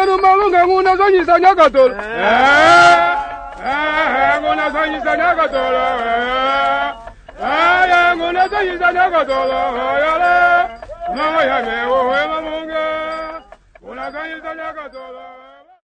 Yanu malunga nguna sanyisa nyakatolo. Nguna sanyisa nyakatolo. Nguna sanyisa nyakatolo. Yale. Mama ya me o mamunga. Nguna sanyisa nyakatolo.